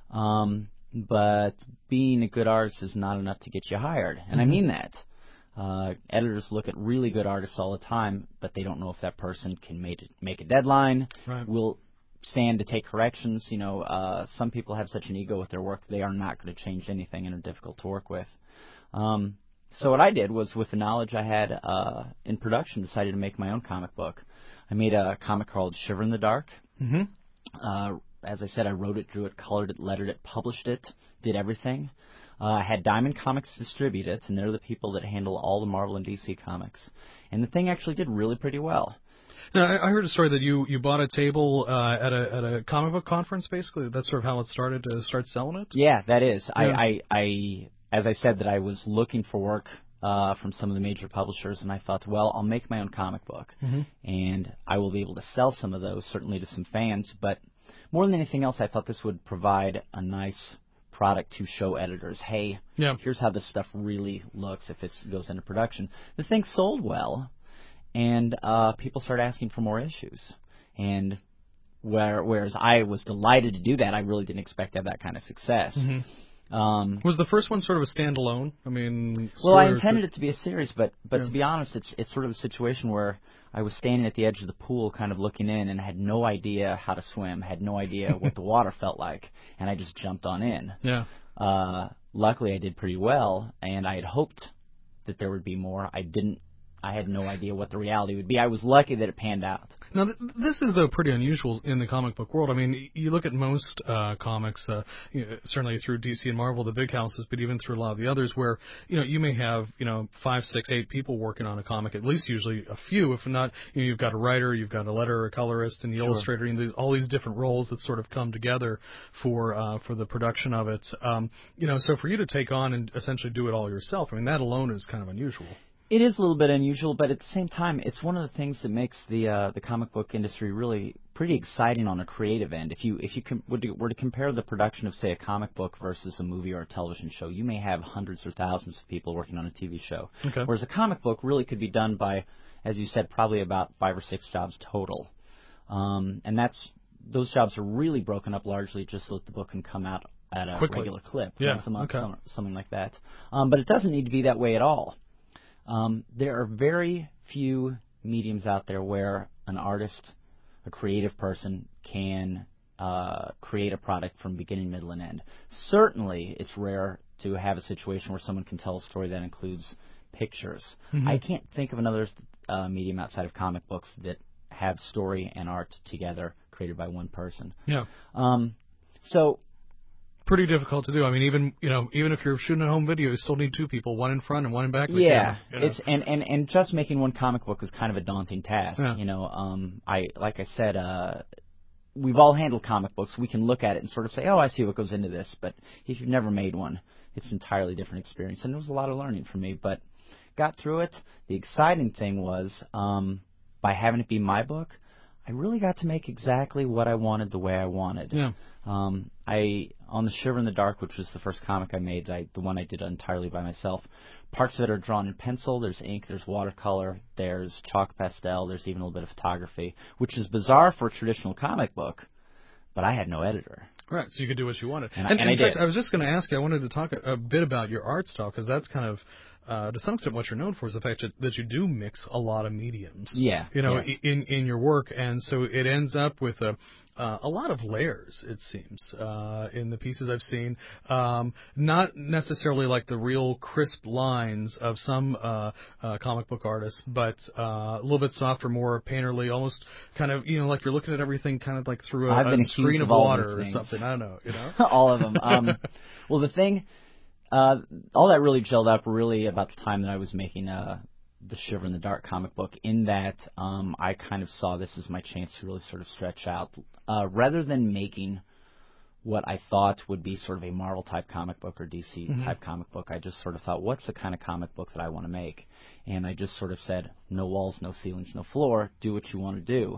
Um, but being a good artist is not enough to get you hired, and mm-hmm. I mean that. Uh, editors look at really good artists all the time, but they don't know if that person can make it, make a deadline, right. will stand to take corrections. You know, uh, some people have such an ego with their work, they are not going to change anything and are difficult to work with. Um, so what I did was, with the knowledge I had uh, in production, decided to make my own comic book. I made a comic called Shiver in the Dark. Mm-hmm. Uh, as I said, I wrote it, drew it, colored it, lettered it, published it, did everything. Uh, I had Diamond Comics distribute it, and they're the people that handle all the Marvel and D C comics. And the thing actually did really pretty well. Now, I, I heard a story that you, you bought a table uh, at a at a comic book conference, basically. That's sort of how it started to start selling it? Yeah, that is. Yeah. I, I, I, as I said, that I was looking for work uh, from some of the major publishers, and I thought, well, I'll make my own comic book. Mm-hmm. And I will be able to sell some of those, certainly to some fans. But more than anything else, I thought this would provide a nice product to show editors, hey, yeah. here's how this stuff really looks if it goes into production. The thing sold well, and uh, people started asking for more issues. And where, whereas I was delighted to do that, I really didn't expect to have that kind of success. Mm-hmm. Um, was the first one sort of a standalone? I mean, well, I intended it to be a series, but but yeah. to be honest, it's it's sort of a situation where I was standing at the edge of the pool, kind of looking in, and had no idea how to swim, had no idea what the water felt like, and I just jumped on in. Yeah. Uh, luckily, I did pretty well, and I had hoped that there would be more. I didn't. I had no idea what the reality would be. I was lucky that it panned out. Now, th- this is, though, pretty unusual in the comic book world. I mean, you look at most uh, comics, uh, you know, certainly through D C and Marvel, the big houses, but even through a lot of the others, where, you know, you may have, you know, five, six, eight people working on a comic, at least usually a few. If not, you know, you've got a writer, you've got a letterer, a colorist, and the Sure. illustrator, and these, all these different roles that sort of come together for uh, for the production of it. Um, you know, so for you to take on and essentially do it all yourself, I mean, that alone is kind of unusual. It is a little bit unusual, but at the same time, it's one of the things that makes the uh, the comic book industry really pretty exciting on a creative end. If you if you com- were, to, were to compare the production of, say, a comic book versus a movie or a television show, you may have hundreds or thousands of people working on a T V show. Okay. Whereas a comic book really could be done by, as you said, probably about five or six jobs total. Um, and that's those jobs are really broken up largely just so that the book can come out at a Quickly. regular clip, Yeah, once a month, okay. some, something like that. Um, but it doesn't need to be that way at all. Um, there are very few mediums out there where an artist, a creative person, can uh, create a product from beginning, middle, and end. Certainly, it's rare to have a situation where someone can tell a story that includes pictures. Mm-hmm. I can't think of another uh, medium outside of comic books that have story and art together created by one person. Yeah. Um, so... Pretty difficult to do. I mean, even you know, even if you're shooting a home video, you still need two people, one in front and one in back of the Yeah, camera. You know? it's and, and, and just making one comic book is kind of a daunting task. Yeah. You know, um, I like I said, uh, we've all handled comic books. We can look at it and sort of say, oh, I see what goes into this. But if you've never made one, it's an entirely different experience. And it was a lot of learning for me, but got through it. The exciting thing was um, by having it be my book, I really got to make exactly what I wanted the way I wanted. Yeah. Um, I on the Shiver in the Dark, which was the first comic I made, I, the one I did entirely by myself. Parts of it are drawn in pencil. There's ink. There's watercolor. There's chalk pastel. There's even a little bit of photography, which is bizarre for a traditional comic book. But I had no editor. Right, so you could do what you wanted. And I- and, and in I fact, did. I was just going to ask you, I wanted to talk a, a bit about your art style, because that's kind of, uh, to some extent, what you're known for is the fact that, that you do mix a lot of mediums. Yeah, You know, yes. i- in, in your work, and so it ends up with a, uh, a lot of layers, it seems, uh, in the pieces I've seen. Um, not necessarily like the real crisp lines of some uh, uh, comic book artists, but uh, a little bit softer, more painterly, almost kind of, you know, like you're looking at everything kind of like through a, I've been a accused screen of of all water those or things. something. I don't know, you know? all of them. Um, well, the thing, uh, all that really gelled up really about the time that I was making uh, the Shiver in the Dark comic book, in that um, I kind of saw this as my chance to really sort of stretch out. Uh, rather than making what I thought would be sort of a Marvel-type comic book or D C-type Mm-hmm. comic book, I just sort of thought, what's the kind of comic book that I want to make? And I just sort of said, no walls, no ceilings, no floor, do what you want to do.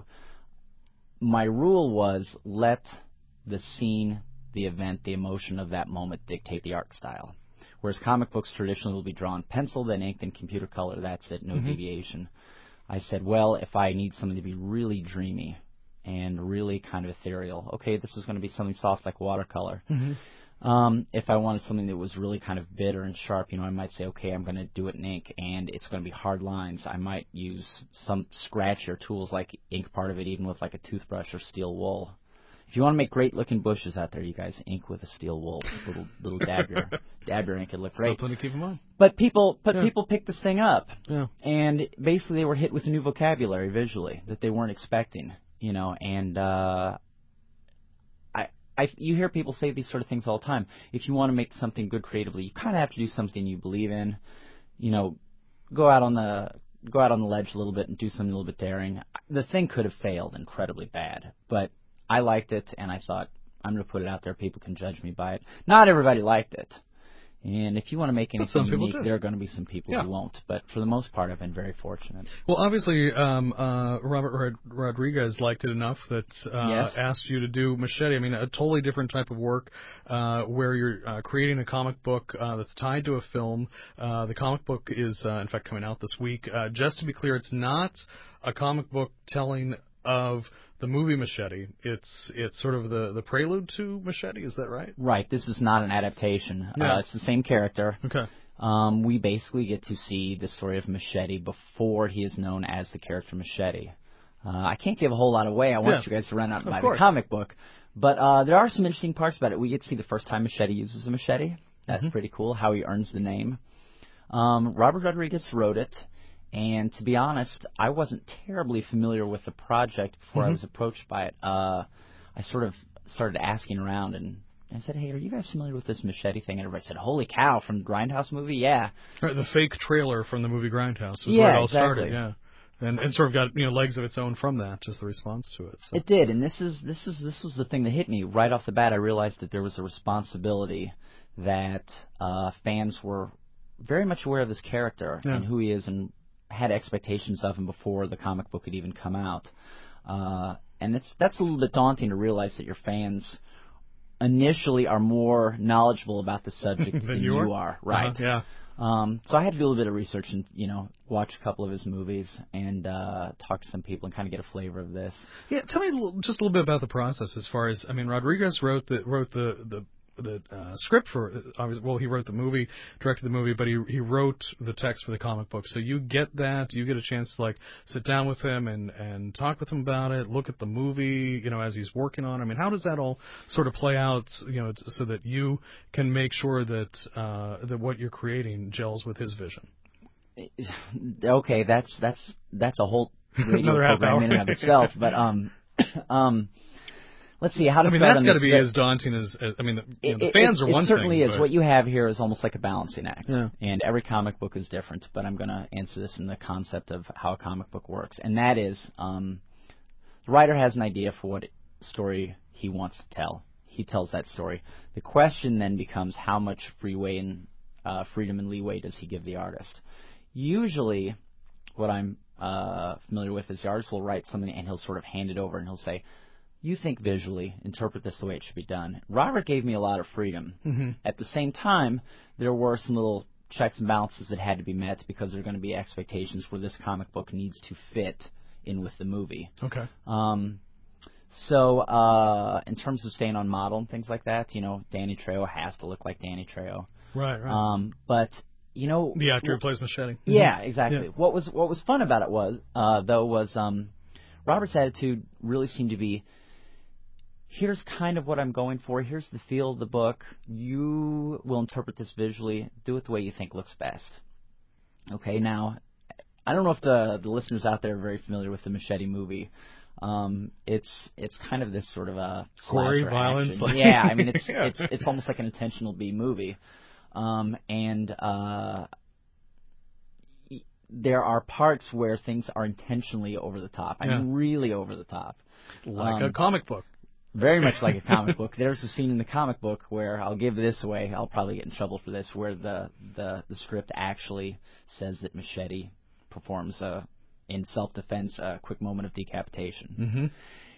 My rule was let the scene, the event, the emotion of that moment dictate the art style. Whereas comic books traditionally will be drawn pencil, then ink, then computer color. That's it, no Mm-hmm. deviation. I said, well, if I need something to be really dreamy and really kind of ethereal, okay, this is going to be something soft like watercolor. Mm-hmm. Um, if I wanted something that was really kind of bitter and sharp, you know, I might say, okay, I'm going to do it in ink, and it's going to be hard lines. I might use some scratchier tools like ink part of it, even with like a toothbrush or steel wool. If you want to make great-looking bushes out there, you guys ink with a steel wool, little little dab your dab your ink. It look great. Something to keep in mind. But people, but Yeah. people picked this thing up, Yeah. and basically they were hit with a new vocabulary visually that they weren't expecting. You know, and uh, I, I, you hear people say these sort of things all the time. If you want to make something good creatively, you kind of have to do something you believe in. You know, go out on the go out on the ledge a little bit and do something a little bit daring. The thing could have failed incredibly bad, but I liked it, and I thought, I'm going to put it out there. People can judge me by it. Not everybody liked it. And if you want to make anything some people unique, do. there are going to be some people Yeah. who won't. But for the most part, I've been very fortunate. Well, obviously, um, uh, Robert Rod- Rodriguez liked it enough that uh, Yes. asked you to do Machete. I mean, a totally different type of work uh, where you're uh, creating a comic book uh, that's tied to a film. Uh, the comic book is, uh, in fact, coming out this week. Uh, just to be clear, it's not a comic book telling of the movie Machete. It's it's sort of the, the prelude to Machete. Is that right? Right. This is not an adaptation. Yeah. Uh, it's the same character. Okay. Um, we basically get to see the story of Machete before he is known as the character Machete. Uh, I can't give a whole lot away. I want Yeah. you guys to run out and Of buy course. the comic book. But uh, there are some interesting parts about it. We get to see the first time Machete uses a machete. That's Mhm. pretty cool, how he earns the name. Um, Robert Rodriguez wrote it, And to be honest, I wasn't terribly familiar with the project before mm-hmm. I was approached by it. Uh, I sort of started asking around, and I said, hey, are you guys familiar with this machete thing? And everybody said, holy cow, from the Grindhouse movie? Yeah. Right, the fake trailer from the movie Grindhouse was yeah, where it all exactly. started, yeah. And and sort of got, you know, legs of its own from that, just the response to it. So. It did, and this is this is this was the thing that hit me right off the bat. I realized that there was a responsibility that uh, fans were very much aware of this character yeah. and who he is, and had expectations of him before the comic book had even come out. Uh, and it's that's a little bit daunting to realize that your fans initially are more knowledgeable about the subject than, than you, you are, are right? Uh-huh, yeah. Um, so I had to do a little bit of research and, you know, watch a couple of his movies and uh, talk to some people and kind of get a flavor of this. Yeah, tell me a little, just a little bit about the process as far as, I mean, Rodriguez wrote the wrote the the, the uh, script for, uh, well, he wrote the movie, directed the movie, but he he wrote the text for the comic book. So you get that, you get a chance to like sit down with him and and talk with him about it, look at the movie, you know, as he's working on it. I mean, how does that all sort of play out, you know, so that you can make sure that uh, that what you're creating gels with his vision? Okay, that's that's that's a whole radio program in and of itself, but um um. Let's see, how to I mean, start that's on got this. to be as daunting as, as I mean, the, you know, the fans it, are it one thing. It certainly thing, is. But... What you have here is almost like a balancing act. Yeah. And every comic book is different, but I'm going to answer this in the concept of how a comic book works. And that is, um, the writer has an idea for what story he wants to tell. He tells that story. The question then becomes how much freeway and uh, freedom and leeway does he give the artist? Usually, what I'm uh, familiar with is the artist will write something and he'll sort of hand it over and he'll say, you think visually, interpret this the way it should be done. Robert gave me a lot of freedom. Mm-hmm. At the same time, there were some little checks and balances that had to be met because there are going to be expectations where this comic book needs to fit in with the movie. Okay. Um, so uh, in terms of staying on model and things like that, you know, Danny Trejo has to look like Danny Trejo. Right, right. Um, but, you know... The actor who plays Machete. Mm-hmm. Yeah, exactly. Yeah. What was what was fun about it was, uh, though, was um, Robert's attitude really seemed to be, here's kind of what I'm going for. Here's the feel of the book. You will interpret this visually. Do it the way you think looks best. Okay, now, I don't know if the the listeners out there are very familiar with the Machete movie. Um, it's it's kind of this sort of a gory slasher violence. Like, yeah, I mean, it's yeah. it's it's almost like an intentional B movie. Um, and uh, there are parts where things are intentionally over the top. I yeah. mean, really over the top. Like um, a comic book. Very much like a comic book. There's a scene in the comic book where, I'll give this away, I'll probably get in trouble for this, where the, the, the script actually says that Machete performs, a, in self-defense, a quick moment of decapitation. Mm-hmm.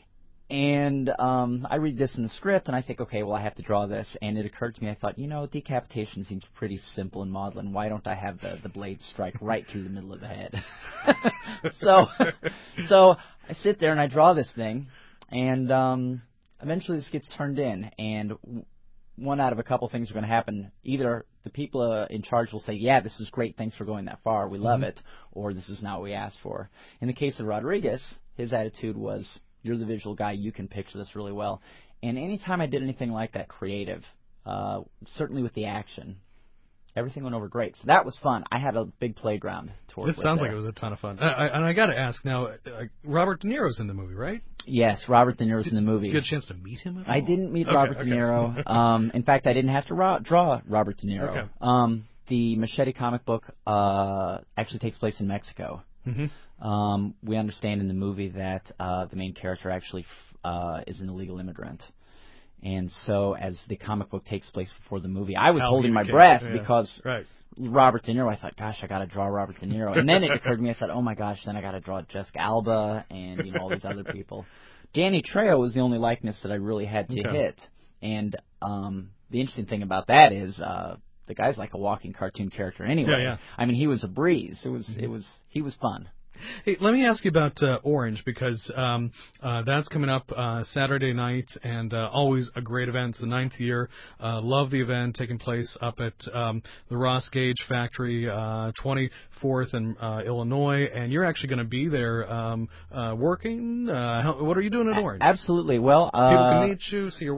And um, I read this in the script, and I think, okay, well, I have to draw this. And it occurred to me, I thought, you know, decapitation seems pretty simple in maudlin. Why don't I have the, the blade strike right through the middle of the head? so, so I sit there and I draw this thing, and... Um, eventually this gets turned in, and one out of a couple things are going to happen. Either the people uh, in charge will say, yeah, this is great, thanks for going that far, we love mm-hmm. it, or this is not what we asked for. In the case of Rodriguez, his attitude was, you're the visual guy, you can picture this really well. And any time I did anything like that creative, uh, certainly with the action, everything went over great. So that was fun. I had a big playground to work with. It sounds there. like it was a ton of fun. I, I, and I got to ask now, uh, Robert De Niro's in the movie, right? Yes, Robert De Niro's did, in the movie. Did you get a chance to meet him at all? I didn't meet okay, Robert okay. De Niro. um, in fact, I didn't have to ro- draw Robert De Niro. Okay. Um, the Machete comic book uh, actually takes place in Mexico. Mm-hmm. Um, we understand in the movie that uh, the main character actually f- uh, is an illegal immigrant. And so as the comic book takes place before the movie, I was Al holding my Buquerque, breath yeah. because... Right. Robert De Niro, I thought, gosh, I got to draw Robert De Niro. And then it occurred to me, I thought, oh my gosh, then I got to draw Jessica Alba and, you know, all these other people. Danny Trejo was the only likeness that I really had to okay. hit. And um, the interesting thing about that is uh, the guy's like a walking cartoon character anyway. Yeah, yeah. I mean, he was a breeze. It was, mm-hmm. it was, he was fun. Hey, let me ask you about uh, Orange, because um, uh, that's coming up uh, Saturday night, and uh, always a great event. It's the ninth year. Uh, love the event taking place up at um, the Ross Gage Factory, uh, twenty-fourth in uh, Illinois, and you're actually going to be there um, uh, working. Uh, how, what are you doing at Orange? Absolutely. Well, uh, people can meet you, see your work.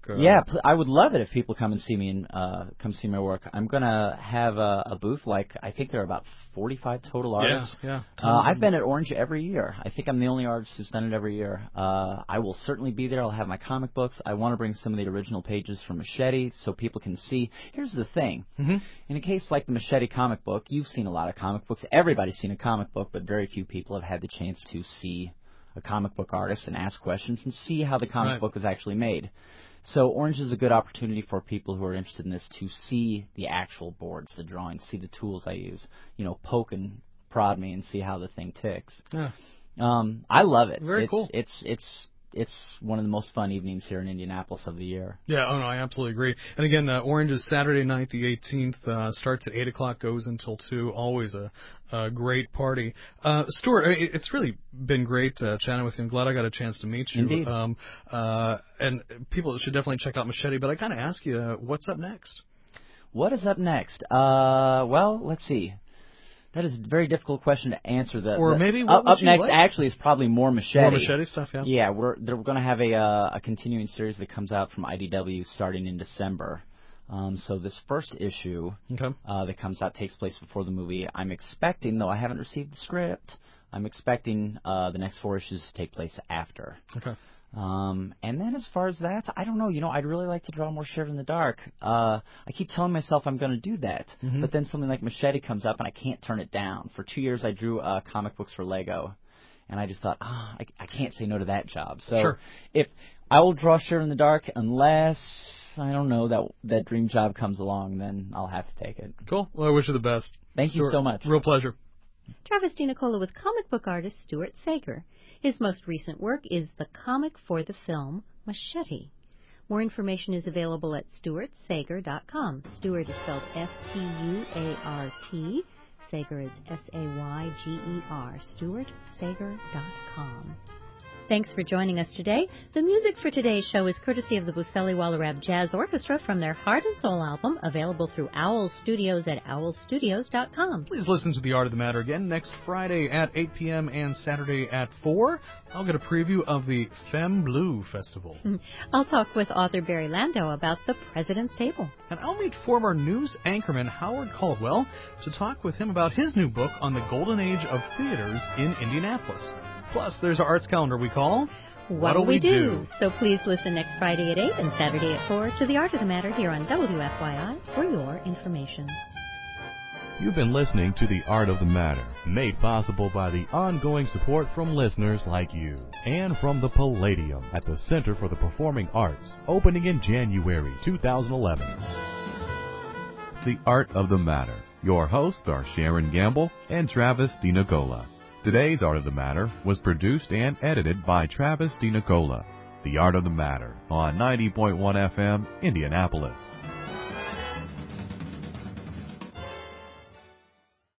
Uh, yeah, pl- I would love it if people come and see me and uh, come see my work. I'm gonna have a, a booth. Like I think there are about forty-five total artists. Yeah, yeah. Uh, I've been at Orange every year. I think I'm the only artist who's done it every year. Uh, I will certainly be there. I'll have my comic books. I want to bring some of the original pages from Machete so people can see. Here's the thing. Mm-hmm. In a case like the Machete comic book, you've seen a lot of comic books. Everybody's seen a comic book, but very few people have had the chance to see a comic book artist and ask questions and see how the comic Right. book is actually made. So Orange is a good opportunity for people who are interested in this to see the actual boards, the drawings, see the tools I use, you know, poke and prod me and see how the thing ticks. Yeah. Um, I love it. Very it's, cool. It's it's it's one of the most fun evenings here in Indianapolis of the year. Yeah, oh no, I absolutely agree. And again, uh, Orange is Saturday night, the eighteenth. Uh, starts at eight o'clock, goes until two. Always a, a great party. Uh, Stuart, it, it's really been great uh, chatting with you. I'm glad I got a chance to meet you. Indeed. Um, uh, and people should definitely check out Machete. But I got to ask you, uh, what's up next? What is up next? Uh, well, let's see. That is a very difficult question to answer. The, Or the, maybe what up, would up you next like? actually is probably more Machete. More Machete stuff, yeah. Yeah, we're we're going to have a uh, a continuing series that comes out from I D W starting in December. Um, so this first issue Okay. uh, that comes out takes place before the movie. I'm expecting, though I haven't received the script, I'm expecting uh, the next four issues to take place after. Okay. Um, and then as far as that, I don't know. You know, I'd really like to draw more Sheriff in the Dark. Uh, I keep telling myself I'm going to do that, Mhm. but then something like Machete comes up and I can't turn it down. For two years, I drew uh, comic books for Lego, and I just thought, ah, I, I can't say no to that job. So Sure. if I will draw Sheriff in the Dark, unless I don't know that that dream job comes along, then I'll have to take it. Cool. Well, I wish you the best. Thank you Stuart, so much. Real pleasure. Travis DiNicola with comic book artist Stuart Sager. His most recent work is the comic for the film Machete. More information is available at stuart sager dot com. Stuart is spelled S T U A R T. Sager is S A Y G E R. stuart sager dot com. Thanks for joining us today. The music for today's show is courtesy of the Buceli Wallerab Jazz Orchestra from their Heart and Soul album, available through Owl Studios at owl studios dot com. Please listen to The Art of the Matter again next Friday at eight p.m. and Saturday at four. I'll get a preview of the Femme Blue Festival. I'll talk with author Barry Landau about the President's Table. And I'll meet former news anchorman Howard Caldwell to talk with him about his new book on the golden age of theaters in Indianapolis. Plus, there's our arts calendar we call What'll We Do? So please listen next Friday at eight and Saturday at four to The Art of the Matter here on W F Y I for your information. You've been listening to The Art of the Matter, made possible by the ongoing support from listeners like you, and from the Palladium at the Center for the Performing Arts, opening in January two thousand eleven. The Art of the Matter. Your hosts are Sharon Gamble and Travis DiNicola. Today's Art of the Matter was produced and edited by Travis DiNicola. The Art of the Matter on ninety point one F M, Indianapolis.